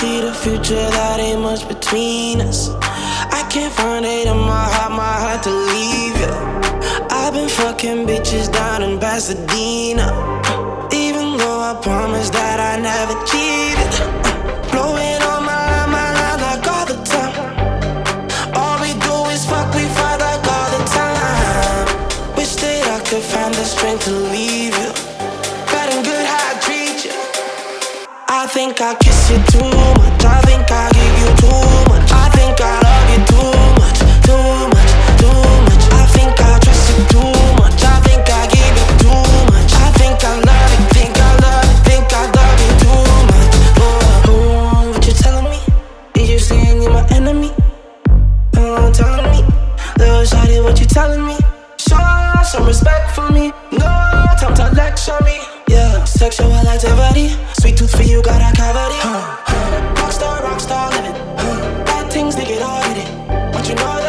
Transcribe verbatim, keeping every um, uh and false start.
see the future, that ain't much between us. I can't find it in my heart, my heart to leave you. I've been fucking bitches down in Pasadena, even though I promised that I never cheated. Blowing on my line, my line like all the time. All we do is fuck, we fight like all the time. Wish that I could find the strength to leave you. Bad and good how I treat you. I think I kiss you too much. I think I give you too much. I think I love you too much, too much, too much. I think I trust you too much. I think I give you too much. I think I love you, think I love you, think I love you too much. Oh, oh, what you telling me? Did you say you're my enemy? Oh, telling me, little shawty, what you telling me? Show some respect for me. No time to lecture me. Yeah, sexual activity. Sweet tooth for you, got a cavity. Huh, huh. Rockstar, rockstar living. Huh. Bad things, they get all hit it. But you know